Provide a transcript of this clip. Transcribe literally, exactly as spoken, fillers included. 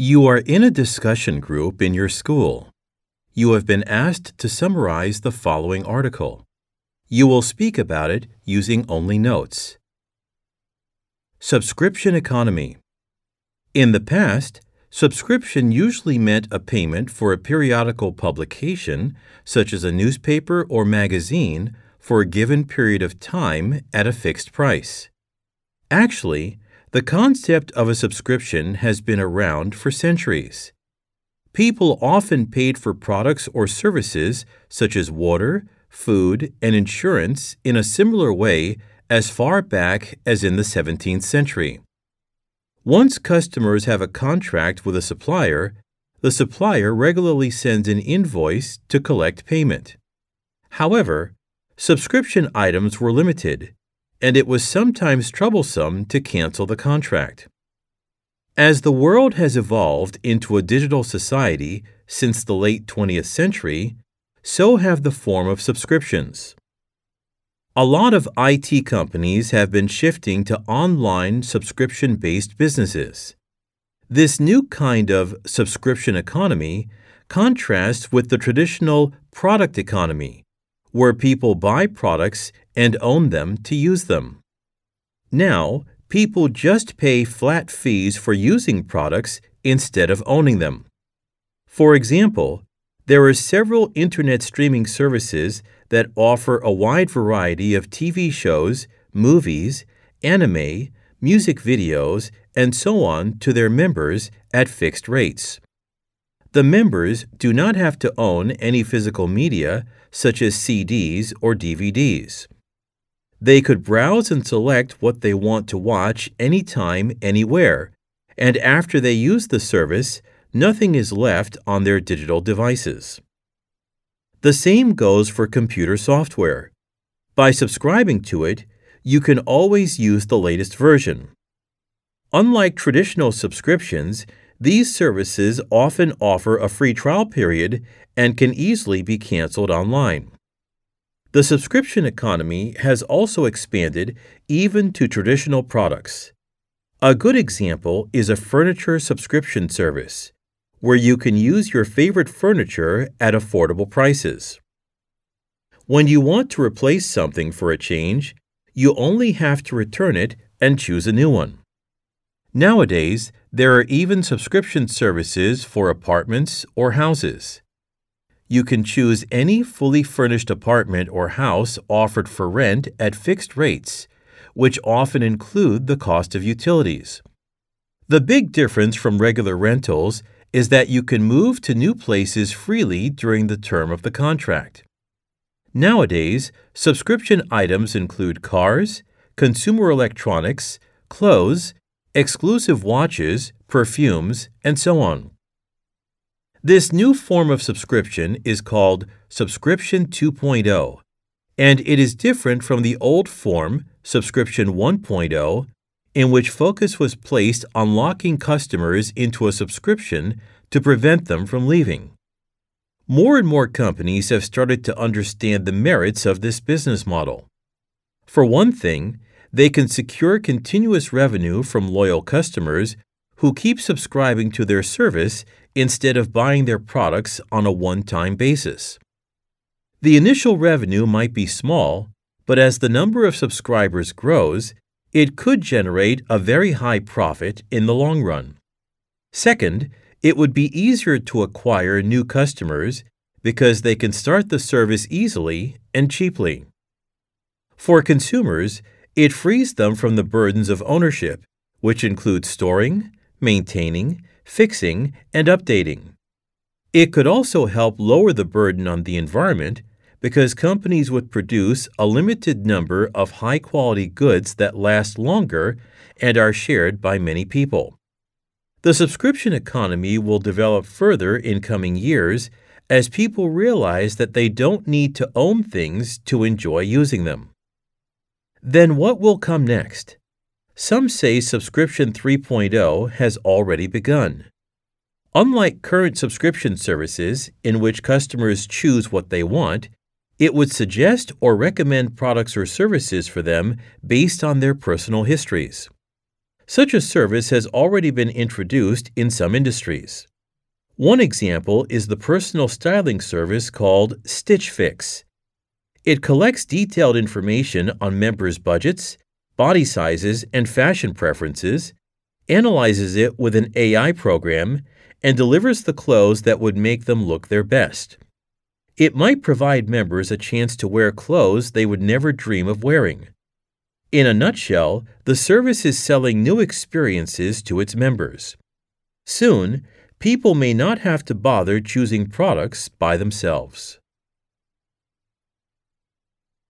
You are in a discussion group in your school. You have been asked to summarize the following article. You will speak about it using only notes. Subscription economy. In the past, subscription usually meant a payment for a periodical publication, such as a newspaper or magazine, for a given period of time at a fixed price. Actually, the concept of a subscription has been around for centuries. People often paid for products or services such as water, food, and insurance in a similar way as far back as in the seventeenth century. Once customers have a contract with a supplier, the supplier regularly sends an invoice to collect payment. However, subscription items were limited, and it was sometimes troublesome to cancel the contract. As the world has evolved into a digital society since the late twentieth century, so have the form of subscriptions. A lot of I T companies have been shifting to online subscription-based businesses. This new kind of subscription economy contrasts with the traditional product economy, where people buy products and own them to use them. Now, people just pay flat fees for using products instead of owning them. For example, there are several internet streaming services that offer a wide variety of T V shows, movies, anime, music videos, and so on to their members at fixed rates. The members do not have to own any physical media, such as C Ds or D V Ds. They could browse and select what they want to watch anytime, anywhere, and after they use the service, nothing is left on their digital devices. The same goes for computer software. By subscribing to it, you can always use the latest version. Unlike traditional subscriptions, these services often offer a free trial period and can easily be canceled online. The subscription economy has also expanded even to traditional products. A good example is a furniture subscription service, where you can use your favorite furniture at affordable prices. When you want to replace something for a change, you only have to return it and choose a new one. Nowadays, there are even subscription services for apartments or houses. You can choose any fully furnished apartment or house offered for rent at fixed rates, which often include the cost of utilities. The big difference from regular rentals is that you can move to new places freely during the term of the contract. Nowadays, subscription items include cars, consumer electronics, clothes, exclusive watches, perfumes, and so on. This new form of subscription is called Subscription two point oh, and it is different from the old form, Subscription one point oh, in which focus was placed on locking customers into a subscription to prevent them from leaving. More and more companies have started to understand the merits of this business model. For one thing, they can secure continuous revenue from loyal customers who keep subscribing to their service instead of buying their products on a one-time basis. The initial revenue might be small, but as the number of subscribers grows, it could generate a very high profit in the long run. Second, it would be easier to acquire new customers because they can start the service easily and cheaply. For consumers, it frees them from the burdens of ownership, which include storing, maintaining, fixing, and updating. It could also help lower the burden on the environment because companies would produce a limited number of high-quality goods that last longer and are shared by many people. The subscription economy will develop further in coming years as people realize that they don't need to own things to enjoy using them. Then what will come next? Some say Subscription three point oh has already begun. Unlike current subscription services in which customers choose what they want, it would suggest or recommend products or services for them based on their personal histories. Such a service has already been introduced in some industries. One example is the personal styling service called Stitch Fix. It collects detailed information on members' budgets, body sizes, and fashion preferences, analyzes it with an A I program, and delivers the clothes that would make them look their best. It might provide members a chance to wear clothes they would never dream of wearing. In a nutshell, the service is selling new experiences to its members. Soon, people may not have to bother choosing products by themselves.